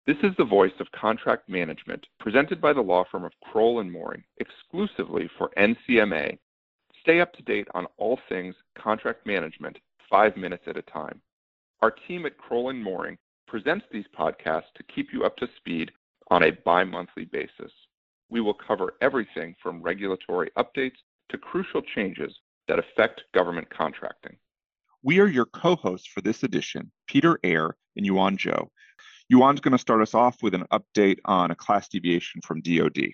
This is the voice of contract management, presented by the law firm of Kroll and Mooring, exclusively for NCMA. Stay up to date on all things contract management, 5 minutes at a time. Our team at Kroll and Mooring presents these podcasts to keep you up to speed on a bi-monthly basis. We will cover everything from regulatory updates to crucial changes that affect government contracting. We are your co-hosts for this edition, Peter Eyre and Yuan Zhou. Yuan's going to start us off with an update on a class deviation from DoD.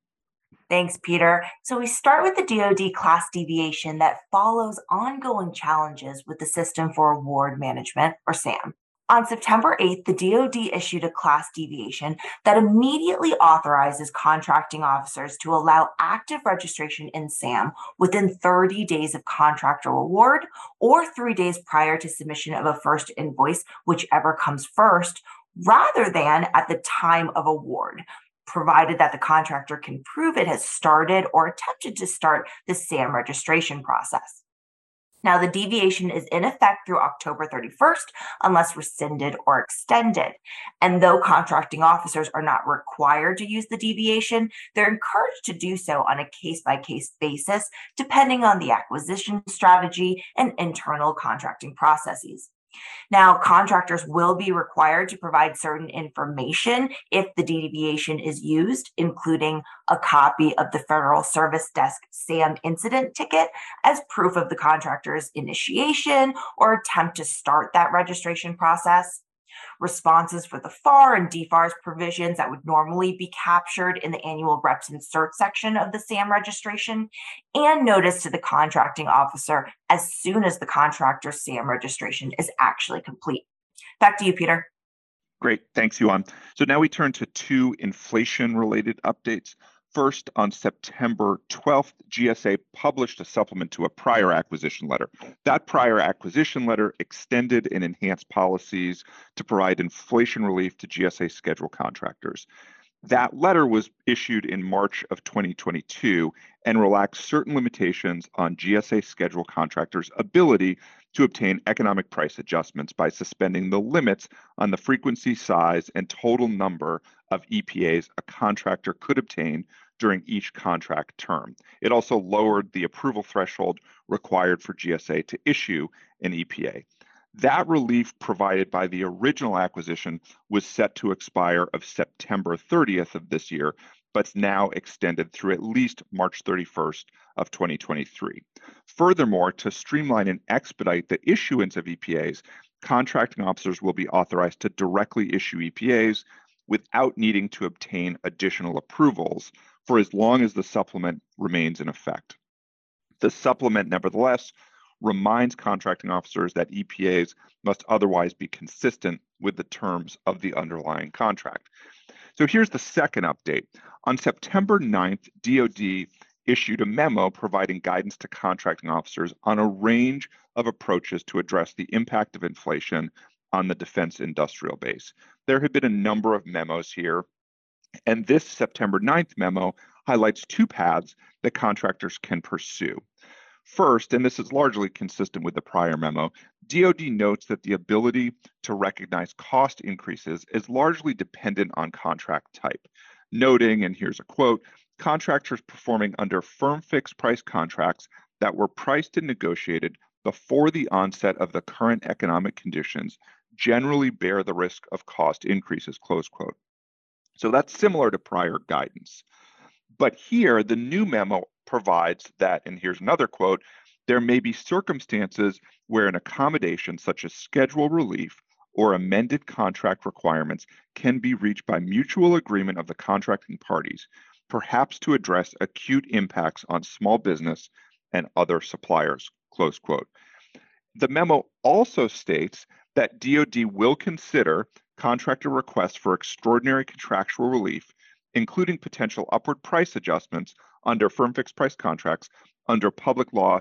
Thanks, Peter. So we start with the DoD class deviation that follows ongoing challenges with the System for Award Management, or SAM. On September 8th, the DoD issued a class deviation that immediately authorizes contracting officers to allow active registration in SAM within 30 days of contractor award or 3 days prior to submission of a first invoice, whichever comes first, rather than at the time of award, provided that the contractor can prove it has started or attempted to start the SAM registration process. Now, the deviation is in effect through October 31st unless rescinded or extended. And though contracting officers are not required to use the deviation, they're encouraged to do so on a case-by-case basis, depending on the acquisition strategy and internal contracting processes. Now, contractors will be required to provide certain information if the deviation is used, including a copy of the Federal Service Desk SAM incident ticket as proof of the contractor's initiation or attempt to start that registration process. Responses for the FAR and DFARS provisions that would normally be captured in the annual reps and cert section of the SAM registration, and notice to the contracting officer as soon as the contractor's SAM registration is actually complete. Back to you, Peter. Great, thanks, Yuan. So now we turn to two inflation-related updates. First, on September 12th, GSA published a supplement to a prior acquisition letter. That prior acquisition letter extended and enhanced policies to provide inflation relief to GSA schedule contractors. That letter was issued in March of 2022 and relaxed certain limitations on GSA schedule contractors' ability to obtain economic price adjustments by suspending the limits on the frequency, size, and total number of EPAs a contractor could obtain during each contract term. It also lowered the approval threshold required for GSA to issue an EPA. That relief provided by the original acquisition was set to expire of September 30th of this year, but it's now extended through at least March 31st of 2023. Furthermore, to streamline and expedite the issuance of EPAs, contracting officers will be authorized to directly issue EPAs without needing to obtain additional approvals for as long as the supplement remains in effect. The supplement, nevertheless, reminds contracting officers that EPAs must otherwise be consistent with the terms of the underlying contract. So here's the second update. On September 9th, DoD issued a memo providing guidance to contracting officers on a range of approaches to address the impact of inflation on the defense industrial base. There have been a number of memos here, and this September 9th memo highlights two paths that contractors can pursue. First, and this is largely consistent with the prior memo, DoD notes that the ability to recognize cost increases is largely dependent on contract type, noting, and here's a quote, contractors performing under firm fixed price contracts that were priced and negotiated before the onset of the current economic conditions generally bear the risk of cost increases, close quote. So that's similar to prior guidance. But here, the new memo provides that, and here's another quote, there may be circumstances where an accommodation such as schedule relief or amended contract requirements can be reached by mutual agreement of the contracting parties, perhaps to address acute impacts on small business and other suppliers, close quote. The memo also states that DoD will consider contractor requests for extraordinary contractual relief, including potential upward price adjustments under firm fixed price contracts under Public Law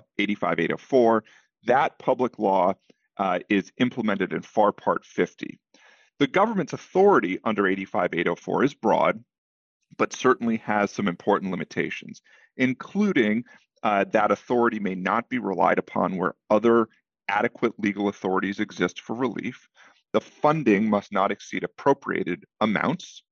85804. That public law is implemented in FAR Part 50. The government's authority under 85804 is broad, but certainly has some important limitations, including that authority may not be relied upon where other adequate legal authorities exist for relief. The funding must not exceed appropriated amounts.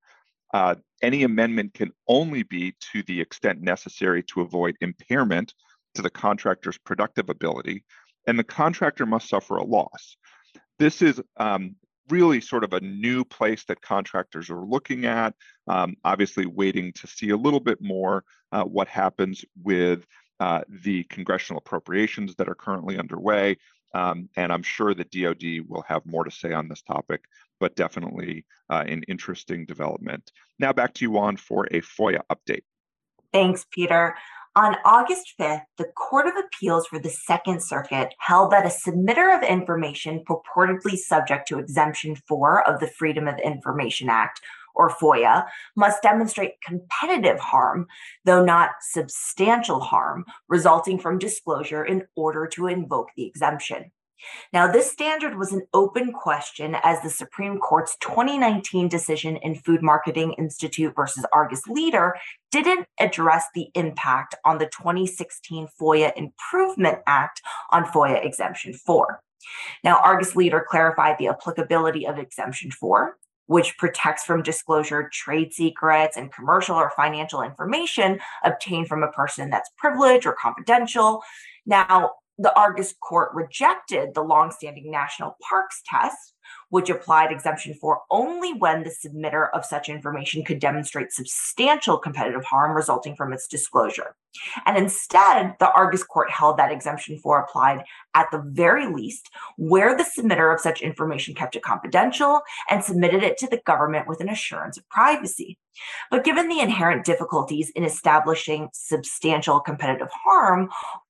Any amendment can only be to the extent necessary to avoid impairment to the contractor's productive ability, and the contractor must suffer a loss. This is really sort of a new place that contractors are looking at, obviously waiting to see a little bit more what happens with the congressional appropriations that are currently underway. And I'm sure that DoD will have more to say on this topic, but definitely an interesting development. Now back to you, Juan, for a FOIA update. Thanks, Peter. On August 5th, the Court of Appeals for the Second Circuit held that a submitter of information purportedly subject to Exemption 4 of the Freedom of Information Act, or FOIA, must demonstrate competitive harm, though not substantial harm, resulting from disclosure in order to invoke the exemption. Now, this standard was an open question as the Supreme Court's 2019 decision in Food Marketing Institute versus Argus Leader didn't address the impact on the 2016 FOIA Improvement Act on FOIA Exemption 4. Now, Argus Leader clarified the applicability of Exemption 4, which protects from disclosure trade secrets and commercial or financial information obtained from a person that's privileged or confidential. Now, the Argus court rejected the longstanding national parks test, which applied Exemption 4 only when the submitter of such information could demonstrate substantial competitive harm resulting from its disclosure. And instead, the Argus court held that Exemption 4 applied at the very least where the submitter of such information kept it confidential and submitted it to the government with an assurance of privacy. But given the inherent difficulties in establishing substantial competitive harm,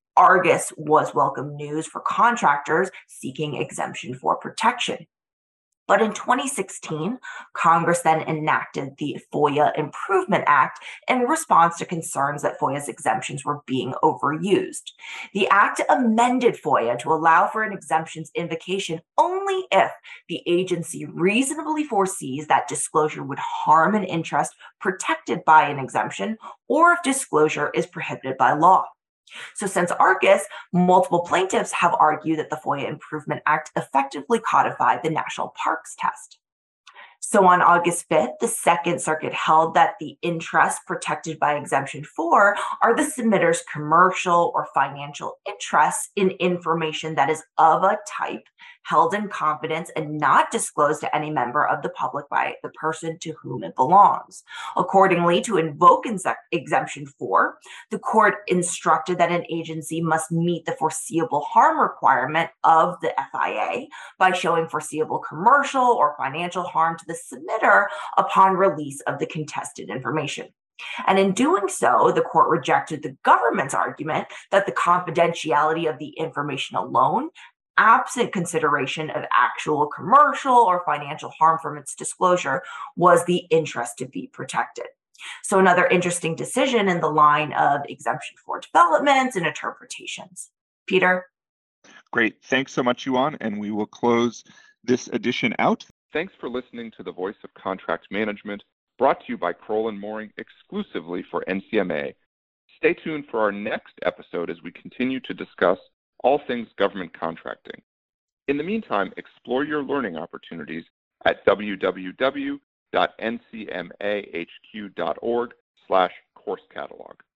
Argus was welcome news for contractors seeking Exemption 4 protection. But in 2016, Congress then enacted the FOIA Improvement Act in response to concerns that FOIA's exemptions were being overused. The act amended FOIA to allow for an exemption's invocation only if the agency reasonably foresees that disclosure would harm an interest protected by an exemption, or if disclosure is prohibited by law. So since Argus, multiple plaintiffs have argued that the FOIA Improvement Act effectively codified the national parks test. So on August 5th, the Second Circuit held that the interests protected by Exemption 4 are the submitter's commercial or financial interests in information that is of a type held in confidence and not disclosed to any member of the public by the person to whom it belongs. Accordingly, to invoke Exemption 4, the court instructed that an agency must meet the foreseeable harm requirement of the FIA by showing foreseeable commercial or financial harm to the submitter upon release of the contested information. And in doing so, the court rejected the government's argument that the confidentiality of the information alone, absent consideration of actual commercial or financial harm from its disclosure, was the interest to be protected. So another interesting decision in the line of Exemption 4 developments and interpretations. Peter? Great. Thanks so much, Yuan. And we will close this edition out. Thanks for listening to The Voice of Contract Management, brought to you by Kroll & Mooring exclusively for NCMA. Stay tuned for our next episode as we continue to discuss all things government contracting. In the meantime, explore your learning opportunities at www.ncmahq.org/course catalog.